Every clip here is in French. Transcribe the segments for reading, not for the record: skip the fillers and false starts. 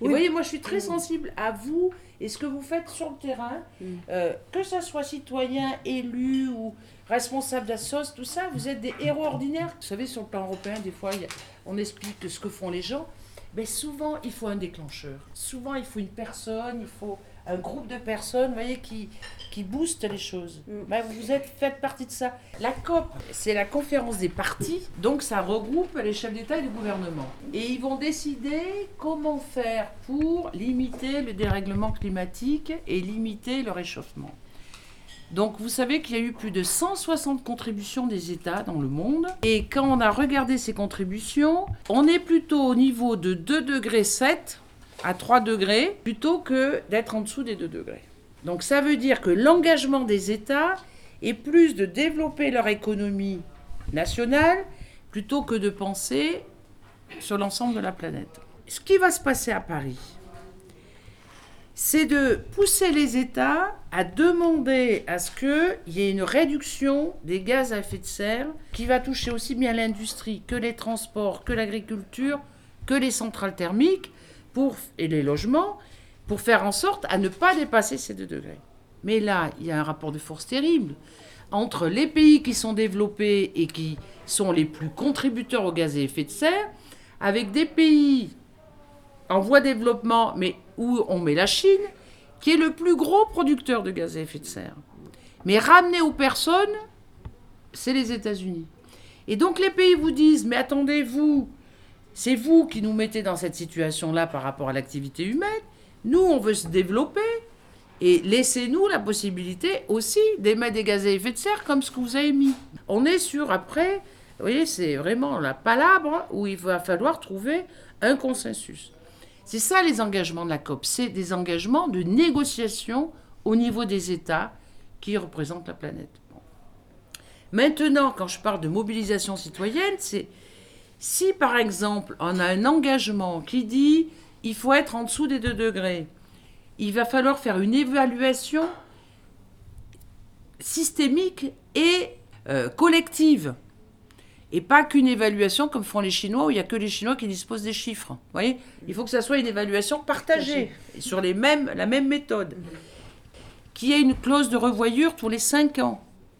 Et vous voyez, moi je suis très sensible à vous et ce que vous faites sur le terrain, que ça soit citoyen, élu ou responsable d'assos, tout ça, vous êtes des héros ordinaires. Vous savez, sur le plan européen, des fois, on explique ce que font les gens. Mais souvent, il faut un déclencheur. Souvent, il faut une personne, il faut un groupe de personnes, vous voyez, qui boostent les choses. Ben, faites partie de ça. La COP, c'est la conférence des partis, donc ça regroupe les chefs d'État et de gouvernement. Et ils vont décider comment faire pour limiter le dérèglement climatique et limiter le réchauffement. Donc vous savez qu'il y a eu plus de 160 contributions des États dans le monde. Et quand on a regardé ces contributions, on est plutôt au niveau de 2,7 degrés à 3 degrés, plutôt que d'être en dessous des 2 degrés. Donc ça veut dire que l'engagement des États est plus de développer leur économie nationale, plutôt que de penser sur l'ensemble de la planète. Ce qui va se passer à Paris, c'est de pousser les États à demander à ce qu'il y ait une réduction des gaz à effet de serre qui va toucher aussi bien l'industrie que les transports, que l'agriculture, que les centrales thermiques et les logements, pour faire en sorte à ne pas dépasser ces 2 degrés. Mais là, il y a un rapport de force terrible entre les pays qui sont développés et qui sont les plus contributeurs aux gaz à effet de serre, avec des pays en voie de développement, mais où on met la Chine, qui est le plus gros producteur de gaz à effet de serre. Mais ramené aux personnes, c'est les États-Unis. Et donc les pays vous disent, mais attendez, c'est vous qui nous mettez dans cette situation-là par rapport à l'activité humaine. Nous, on veut se développer. Et laissez-nous la possibilité aussi d'émettre des gaz à effet de serre comme ce que vous avez mis. On est sur, après, vous voyez, c'est vraiment la palabre où il va falloir trouver un consensus. C'est ça les engagements de la COP, c'est des engagements de négociation au niveau des États qui représentent la planète. Bon. Maintenant, quand je parle de mobilisation citoyenne, c'est si par exemple on a un engagement qui dit il faut être en dessous des 2 degrés, il va falloir faire une évaluation systémique et collective. Et pas qu'une évaluation comme font les Chinois, où il n'y a que les Chinois qui disposent des chiffres. Vous voyez ? Il faut que ça soit une évaluation partagée, sur la même méthode. Qu'il y ait une clause de revoyure tous les 5 ans.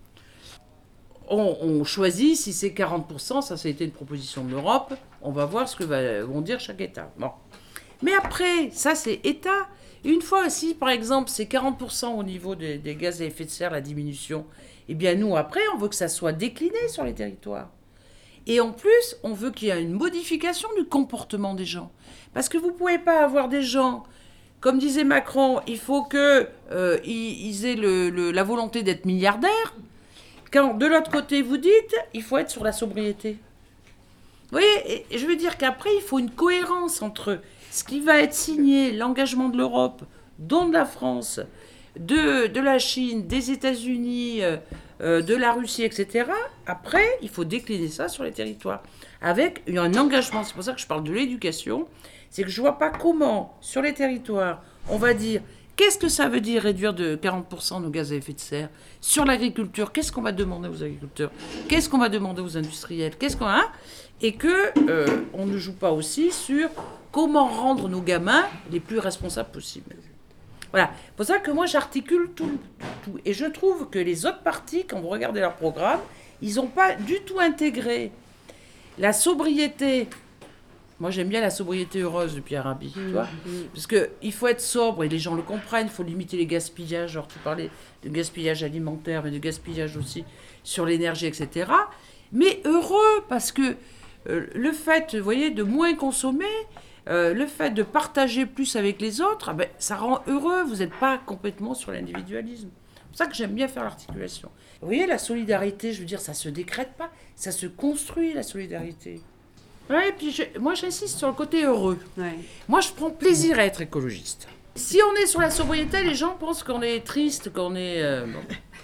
On choisit, si c'est 40%, ça a été une proposition de l'Europe, on va voir ce que vont dire chaque État. Bon. Mais après, ça c'est État. Une fois aussi, par exemple, c'est 40% au niveau des gaz à effet de serre, la diminution, eh bien nous, après, on veut que ça soit décliné sur les territoires. Et en plus, on veut qu'il y ait une modification du comportement des gens. Parce que vous ne pouvez pas avoir des gens, comme disait Macron, il faut qu'ils aient la volonté d'être milliardaires, quand de l'autre côté, vous dites, il faut être sur la sobriété. Vous voyez, et je veux dire qu'après, il faut une cohérence entre ce qui va être signé, l'engagement de l'Europe, dont de la France, de la Chine, des États-Unis, de la Russie, etc. Après, il faut décliner ça sur les territoires, avec un engagement. C'est pour ça que je parle de l'éducation. C'est que je ne vois pas comment, sur les territoires, on va dire, qu'est-ce que ça veut dire réduire de 40% nos gaz à effet de serre ? Sur l'agriculture, qu'est-ce qu'on va demander aux agriculteurs ? Qu'est-ce qu'on va demander aux industriels ? Et qu'on ne joue pas aussi sur comment rendre nos gamins les plus responsables possibles. Voilà, c'est pour ça que moi j'articule tout. Et je trouve que les autres partis, quand vous regardez leur programme, ils n'ont pas du tout intégré la sobriété. Moi j'aime bien la sobriété heureuse de Pierre Rabhi, tu vois, parce qu'il faut être sobre et les gens le comprennent, il faut limiter les gaspillages, genre tu parlais de gaspillage alimentaire, mais de gaspillage aussi sur l'énergie, etc. Mais heureux, parce que le fait, vous voyez, de moins consommer, le fait de partager plus avec les autres, ça rend heureux, vous n'êtes pas complètement sur l'individualisme. C'est pour ça que j'aime bien faire l'articulation. Vous voyez, la solidarité, je veux dire, ça ne se décrète pas, ça se construit, la solidarité. Ouais, et puis moi j'insiste sur le côté heureux. Ouais. Moi je prends plaisir à être écologiste. Si on est sur la sobriété, les gens pensent qu'on est triste, qu'on est... Bon.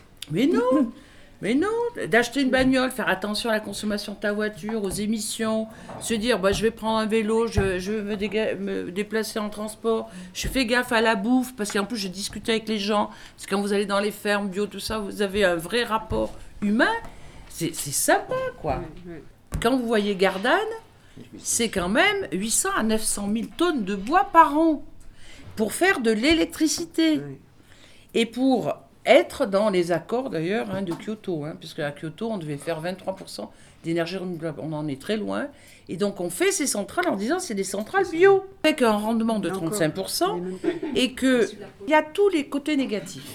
Mais non, d'acheter une bagnole, faire attention à la consommation de ta voiture, aux émissions, se dire je vais prendre un vélo, je veux me déplacer en transport, je fais gaffe à la bouffe, parce qu'en plus je discute avec les gens, parce que quand vous allez dans les fermes bio, tout ça, vous avez un vrai rapport humain, c'est sympa quoi. Quand vous voyez Gardanne, c'est quand même 800 à 900 000 tonnes de bois par an pour faire de l'électricité. Oui. Et pour être dans les accords d'ailleurs de Kyoto, puisque à Kyoto, on devait faire 23% d'énergie renouvelable. On en est très loin. Et donc, on fait ces centrales en disant que c'est des centrales bio, avec un rendement de 35%, et qu'il y a tous les côtés négatifs.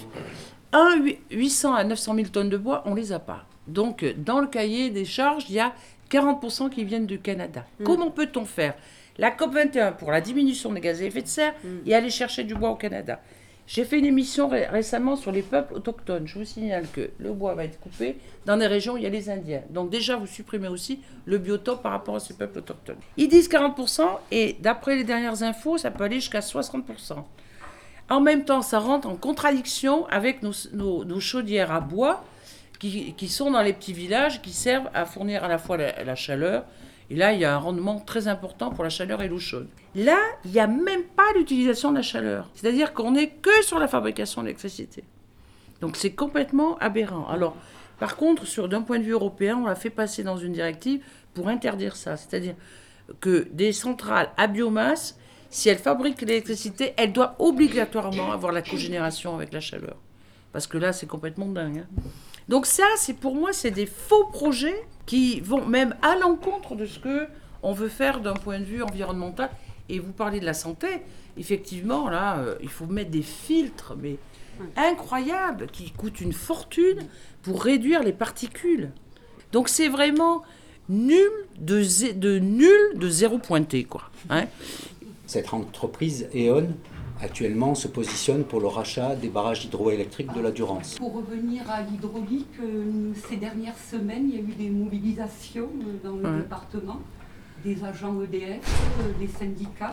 800 à 900 000 tonnes de bois, on ne les a pas. Donc, dans le cahier des charges, il y a 40% qui viennent du Canada. Comment peut-on faire la COP21 pour la diminution des gaz à effet de serre et aller chercher du bois au Canada? J'ai fait une émission récemment sur les peuples autochtones. Je vous signale que le bois va être coupé dans des régions où il y a les Indiens. Donc déjà, vous supprimez aussi le biotope par rapport à ces peuples autochtones. Ils disent 40% et d'après les dernières infos, ça peut aller jusqu'à 60%. En même temps, ça rentre en contradiction avec nos chaudières à bois qui sont dans les petits villages, qui servent à fournir à la fois la chaleur. Et là, il y a un rendement très important pour la chaleur et l'eau chaude. Là, il n'y a même pas l'utilisation de la chaleur. C'est-à-dire qu'on n'est que sur la fabrication d'électricité. Donc c'est complètement aberrant. Alors, par contre, d'un point de vue européen, on l'a fait passer dans une directive pour interdire ça. C'est-à-dire que des centrales à biomasse, si elles fabriquent l'électricité, elles doivent obligatoirement avoir la cogénération avec la chaleur. Parce que là, c'est complètement dingue. Donc ça, pour moi, c'est des faux projets qui vont même à l'encontre de ce qu'on veut faire d'un point de vue environnemental. Et vous parlez de la santé, effectivement, là, il faut mettre des filtres, mais incroyables, qui coûtent une fortune pour réduire les particules. Donc c'est vraiment nul de zéro pointé, quoi. Cette entreprise E.ON, actuellement, se positionne pour le rachat des barrages hydroélectriques de la Durance. Pour revenir à l'hydraulique, ces dernières semaines, il y a eu des mobilisations dans le département, des agents EDF, des syndicats,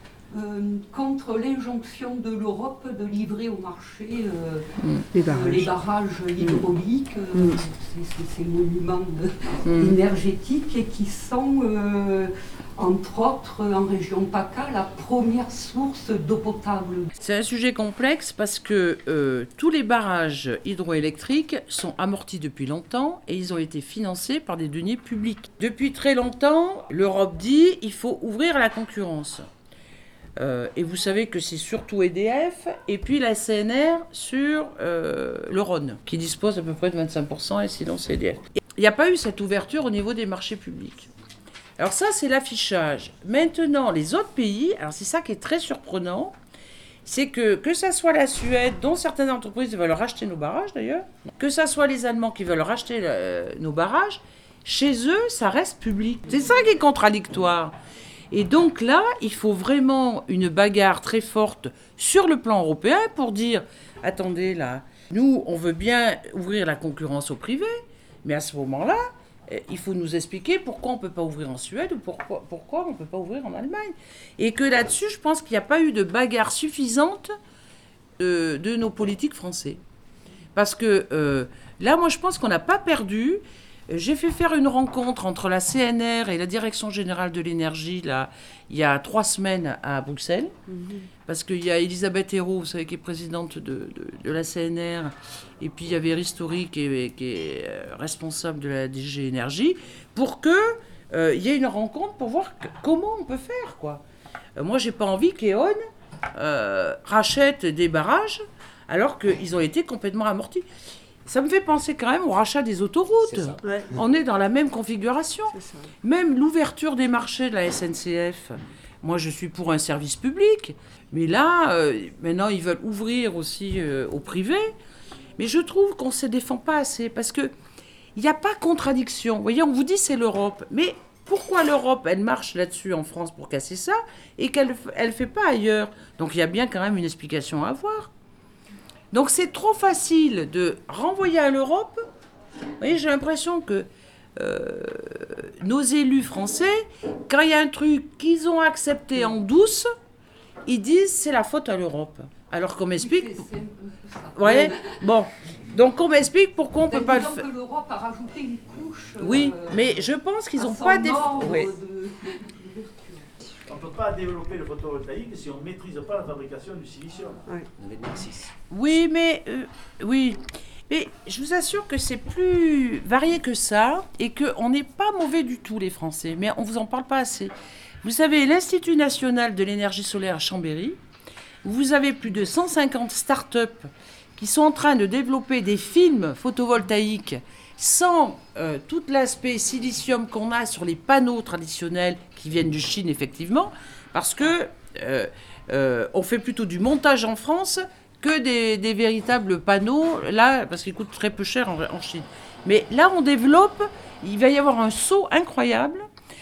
contre l'injonction de l'Europe de livrer au marché les barrages hydrauliques, ces monuments énergétiques, et qui sont, entre autres, en région PACA, la première source d'eau potable. C'est un sujet complexe parce que tous les barrages hydroélectriques sont amortis depuis longtemps et ils ont été financés par des deniers publics. Depuis très longtemps, l'Europe dit qu'il faut ouvrir à la concurrence. Et vous savez que c'est surtout EDF et puis la CNR sur le Rhône, qui dispose à peu près de 25%, et sinon c'est EDF. Il n'y a pas eu cette ouverture au niveau des marchés publics. Alors ça, c'est l'affichage. Maintenant, les autres pays, alors c'est ça qui est très surprenant, c'est que ça soit la Suède, dont certaines entreprises veulent racheter nos barrages d'ailleurs, que ça soit les Allemands qui veulent racheter nos barrages, chez eux, ça reste public. C'est ça qui est contradictoire. Et donc là, il faut vraiment une bagarre très forte sur le plan européen pour dire, attendez là, nous, on veut bien ouvrir la concurrence au privé, mais à ce moment-là, il faut nous expliquer pourquoi on ne peut pas ouvrir en Suède ou pourquoi on ne peut pas ouvrir en Allemagne. Et que là-dessus, je pense qu'il n'y a pas eu de bagarre suffisante de nos politiques français. Parce que là, moi, je pense qu'on n'a pas perdu. J'ai fait faire une rencontre entre la CNR et la Direction Générale de l'Énergie, là, il y a 3 semaines à Bruxelles. Parce qu'il y a Elisabeth Hérault, vous savez, qui est présidente de la CNR, et puis il y avait Ristori qui est responsable de la DG Énergie, pour qu'il y ait une rencontre pour voir comment on peut faire, quoi. Moi, j'ai pas envie qu'E.ON rachète des barrages alors qu'ils ont été complètement amortis. Ça me fait penser quand même au rachat des autoroutes. Ouais. On est dans la même configuration. Même l'ouverture des marchés de la SNCF. Moi, je suis pour un service public. Mais là, maintenant, ils veulent ouvrir aussi au privé. Mais je trouve qu'on ne se défend pas assez. Parce qu'il n'y a pas contradiction. Vous voyez, on vous dit c'est l'Europe. Mais pourquoi l'Europe, elle marche là-dessus en France pour casser ça et qu'elle ne fait pas ailleurs? Donc il y a bien quand même une explication à avoir. Donc c'est trop facile de renvoyer à l'Europe. Vous voyez, j'ai l'impression que nos élus français, quand il y a un truc qu'ils ont accepté en douce, ils disent c'est la faute à l'Europe. Alors qu'on m'explique... Vous voyez, bon, donc on m'explique pourquoi on ne peut pas le faire. Que l'Europe a rajouté une couche... Oui, mais je pense qu'ils n'ont pas... on ne peut pas développer le photovoltaïque si on ne maîtrise pas la fabrication du silicium. Oui. Oui, oui. Mais je vous assure que c'est plus varié que ça et qu'on n'est pas mauvais du tout, les Français. Mais on ne vous en parle pas assez. Vous avez l'Institut national de l'énergie solaire à Chambéry. Vous avez plus de 150 start-up qui sont en train de développer des films photovoltaïques sans tout l'aspect silicium qu'on a sur les panneaux traditionnels qui viennent de Chine, effectivement, parce que on fait plutôt du montage en France que des véritables panneaux, là, parce qu'ils coûtent très peu cher en Chine. Mais là, on développe, il va y avoir un saut incroyable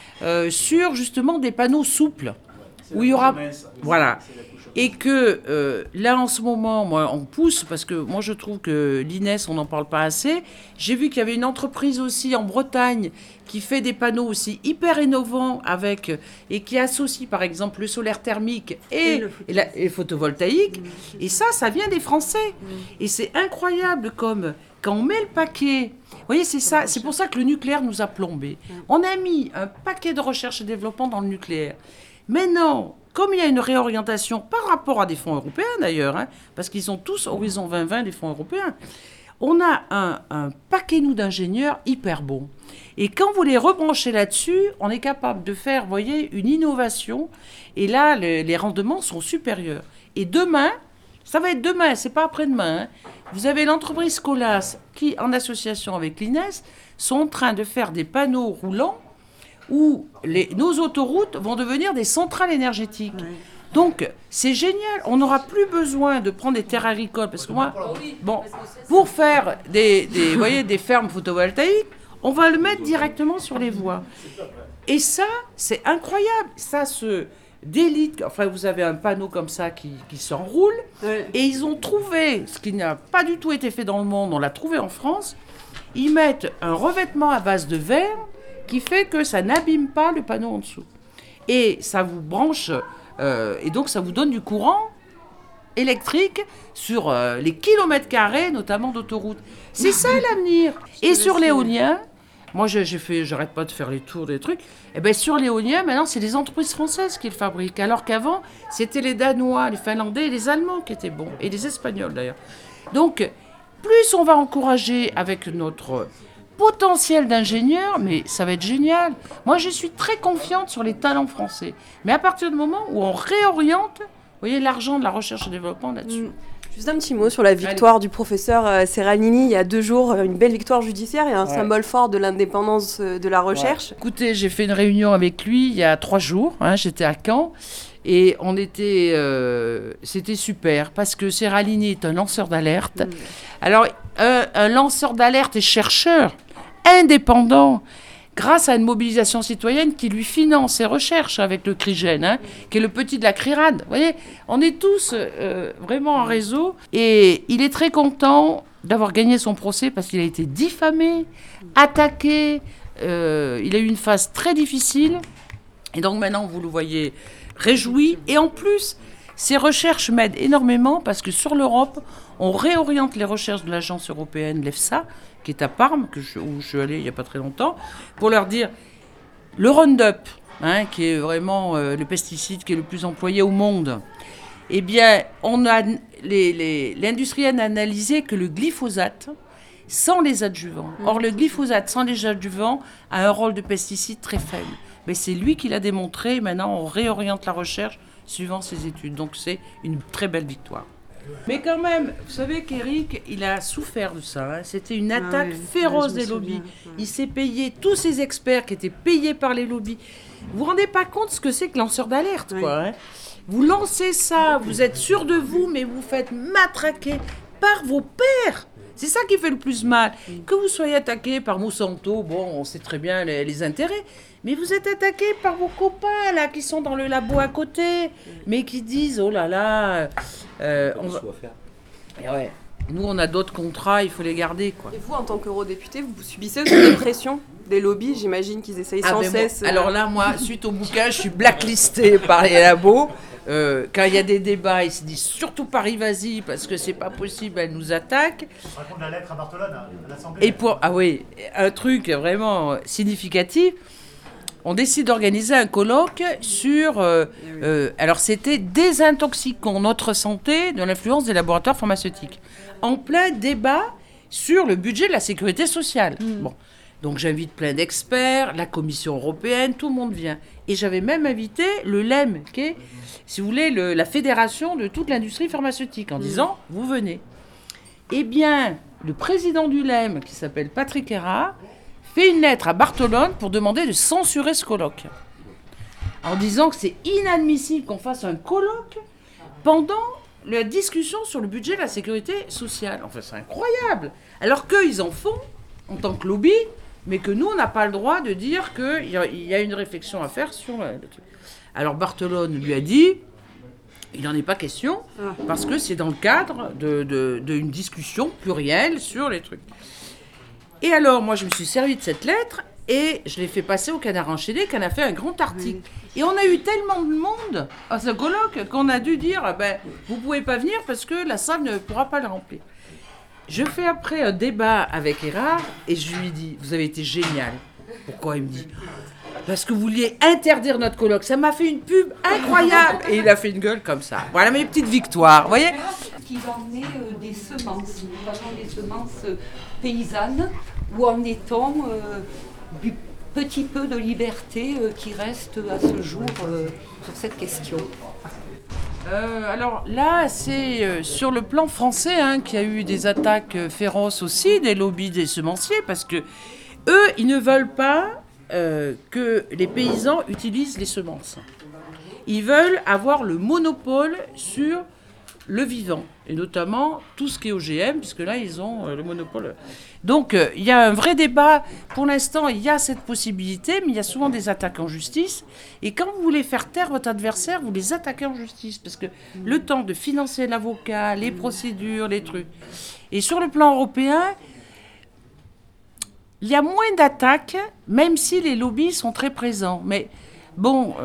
sur justement des panneaux souples, où il y aura... Voilà. Et que là, en ce moment, moi, on pousse, parce que moi, je trouve que l'INES, on n'en parle pas assez. J'ai vu qu'il y avait une entreprise aussi en Bretagne qui fait des panneaux aussi hyper innovants et qui associe, par exemple, le solaire thermique et le photovoltaïque. Et ça vient des Français. Et c'est incroyable comme, quand on met le paquet... Vous voyez, c'est ça. C'est pour ça que le nucléaire nous a plombés. On a mis un paquet de recherche et développement dans le nucléaire. Maintenant... Comme il y a une réorientation par rapport à des fonds européens d'ailleurs, parce qu'ils sont tous Horizon 2020 des fonds européens, on a un paquet, nous, d'ingénieurs hyper bons. Et quand vous les rebranchez là-dessus, on est capable de faire, vous voyez, une innovation. Et là, les rendements sont supérieurs. Et demain, ça va être demain, c'est pas après-demain, vous avez l'entreprise Colas qui, en association avec l'INES, sont en train de faire des panneaux roulants où nos autoroutes vont devenir des centrales énergétiques. Oui. Donc, c'est génial. On n'aura plus besoin de prendre des terres agricoles. Parce que moi, pour faire des fermes photovoltaïques, on va le mettre directement sur les voies. Et ça, c'est incroyable. Ça se délite. Enfin, vous avez un panneau comme ça qui s'enroule. Ouais. Et ils ont trouvé, ce qui n'a pas du tout été fait dans le monde, on l'a trouvé en France, ils mettent un revêtement à base de verre qui fait que ça n'abîme pas le panneau en dessous. Et ça vous branche, et donc ça vous donne du courant électrique sur les kilomètres carrés, notamment d'autoroutes. C'est ça l'avenir. Et sur l'éolien, moi j'arrête pas de faire les tours des trucs, et bien sur l'éolien, maintenant c'est les entreprises françaises qui le fabriquent, alors qu'avant c'était les Danois, les Finlandais et les Allemands qui étaient bons, et les Espagnols d'ailleurs. Donc plus on va encourager avec notre... potentiel d'ingénieur, mais ça va être génial. Moi, je suis très confiante sur les talents français. Mais à partir du moment où on réoriente, vous voyez, l'argent de la recherche et développement là-dessus. Juste un petit mot sur la victoire du professeur Serralini il y a 2 jours, une belle victoire judiciaire et un symbole fort de l'indépendance de la recherche. Ouais. Écoutez, j'ai fait une réunion avec lui il y a 3 jours, j'étais à Caen, et c'était super, parce que Serralini est un lanceur d'alerte. Alors, un lanceur d'alerte et chercheur indépendant, grâce à une mobilisation citoyenne qui lui finance ses recherches avec le CRIGEN, qui est le petit de la CRIRAD. Vous voyez, on est tous vraiment en réseau. Et il est très content d'avoir gagné son procès parce qu'il a été diffamé, attaqué. Il a eu une phase très difficile. Et donc maintenant, vous le voyez réjoui. Et en plus, ces recherches m'aident énormément parce que sur l'Europe, on réoriente les recherches de l'agence européenne, l'EFSA, qui est à Parme, où je suis allée il n'y a pas très longtemps, pour leur dire le Roundup, qui est vraiment le pesticide qui est le plus employé au monde, eh bien, l'industriel a analysé que le glyphosate, sans les adjuvants, or le glyphosate sans les adjuvants a un rôle de pesticide très faible. Mais c'est lui qui l'a démontré, maintenant on réoriente la recherche suivant ses études. Donc c'est une très belle victoire. Mais quand même, vous savez qu'Éric, il a souffert de ça. C'était une attaque féroce des lobbies. Il s'est payé, tous ces experts qui étaient payés par les lobbies. Vous vous rendez pas compte ce que c'est que lanceur d'alerte, quoi. Vous lancez ça, vous êtes sûr de vous, mais vous faites matraquer par vos pairs. C'est ça qui fait le plus mal. Que vous soyez attaqué par Monsanto, bon, on sait très bien les intérêts, mais vous êtes attaqué par vos copains, là, qui sont dans le labo à côté, mais qui disent, oh là là... on va... Et ouais. Nous, on a d'autres contrats, il faut les garder, quoi. Et vous, en tant qu'eurodéputé, vous subissez aussi des pressions des lobbies? J'imagine qu'ils essayent sans cesse... Alors là, moi, suite au bouquin, je suis blacklistée par les labos. Quand il y a des débats, ils se disent surtout pas Rivasi parce que c'est pas possible, elle nous attaque. On raconte la lettre à Barcelone, à l'Assemblée. Et un truc vraiment significatif, on décide d'organiser un colloque sur... alors, c'était Désintoxiquons notre santé de l'influence des laboratoires pharmaceutiques. En plein débat sur le budget de la sécurité sociale. Bon. Donc, j'invite plein d'experts, la Commission européenne, tout le monde vient. Et j'avais même invité le LEM, qui est, si vous voulez, la fédération de toute l'industrie pharmaceutique, en disant, vous venez. Eh bien, le président du LEM, qui s'appelle Patrick Erard, fait une lettre à Barcelone pour demander de censurer ce colloque. En disant que c'est inadmissible qu'on fasse un colloque pendant la discussion sur le budget de la sécurité sociale. Enfin, c'est incroyable. Alors qu'ils en font en tant que lobby, mais que nous, on n'a pas le droit de dire qu'il y a une réflexion à faire sur le truc. Alors Barcelone lui a dit, il n'en est pas question, parce que c'est dans le cadre d'une discussion plurielle sur les trucs. Et alors, moi, je me suis servi de cette lettre et je l'ai fait passer au Canard enchaîné, qui en a fait un grand article. Et on a eu tellement de monde à ce colloque qu'on a dû dire, vous ne pouvez pas venir parce que la salle ne pourra pas le remplir. Je fais après un débat avec Erard et je lui dis, vous avez été génial. Pourquoi? Il me dit, parce que vous vouliez interdire notre colloque. Ça m'a fait une pub incroyable. Et il a fait une gueule comme ça. Voilà mes petites victoires, vous voyez? Qu'il en est des semences, notamment des semences paysannes, où en est-on du petit peu de liberté qui reste à ce jour sur cette question? Alors là, c'est sur le plan français qu'il y a eu des attaques féroces aussi des lobbies des semenciers, parce que eux, ils ne veulent pas que les paysans utilisent les semences. Ils veulent avoir le monopole sur le vivant, et notamment tout ce qui est OGM, puisque là, ils ont le monopole. Donc, il y a un vrai débat. Pour l'instant, il y a cette possibilité, mais il y a souvent des attaques en justice. Et quand vous voulez faire taire votre adversaire, vous les attaquez en justice, parce que le temps de financer l'avocat, les procédures, les trucs. Et sur le plan européen, il y a moins d'attaques, même si les lobbies sont très présents. Mais bon...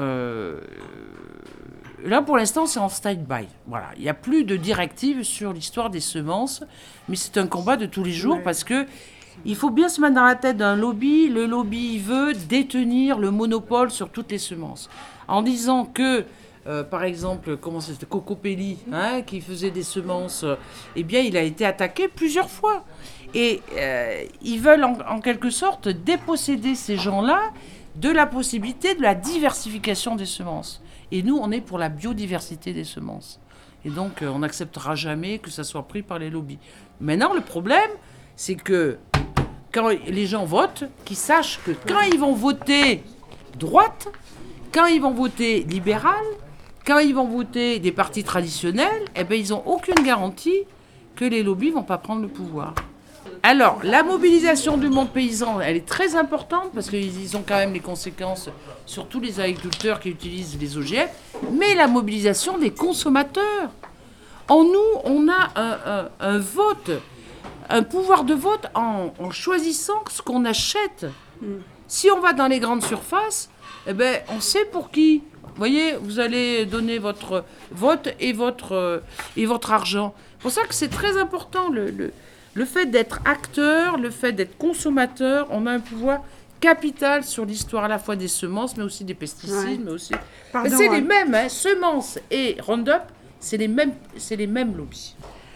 Là, pour l'instant, c'est en stand-by. Voilà. Il n'y a plus de directives sur l'histoire des semences, mais c'est un combat de tous les jours parce que il faut bien se mettre dans la tête d'un lobby. Le lobby veut détenir le monopole sur toutes les semences. En disant que, par exemple, comment c'était, Cocopelli, qui faisait des semences, eh bien, il a été attaqué plusieurs fois. Et ils veulent, en quelque sorte, déposséder ces gens-là de la possibilité de la diversification des semences. Et nous, on est pour la biodiversité des semences. Et donc, on n'acceptera jamais que ça soit pris par les lobbies. Maintenant, le problème, c'est que quand les gens votent, qu'ils sachent que quand ils vont voter droite, quand ils vont voter libéral, quand ils vont voter des partis traditionnels, eh ben, ils n'ont aucune garantie que les lobbies ne vont pas prendre le pouvoir. Alors, la mobilisation du monde paysan, elle est très importante parce qu'ils ont quand même les conséquences sur tous les agriculteurs qui utilisent les OGM, mais la mobilisation des consommateurs. En nous, on a un vote, un pouvoir de vote en choisissant ce qu'on achète. Si on va dans les grandes surfaces, eh ben, on sait pour qui. Vous voyez, vous allez donner votre vote et votre argent. C'est pour ça que c'est très important le fait d'être acteur, le fait d'être consommateur, on a un pouvoir capital sur l'histoire à la fois des semences, mais aussi des pesticides, mais aussi... Pardon, c'est les mêmes, semences et Roundup, c'est les mêmes lobbies.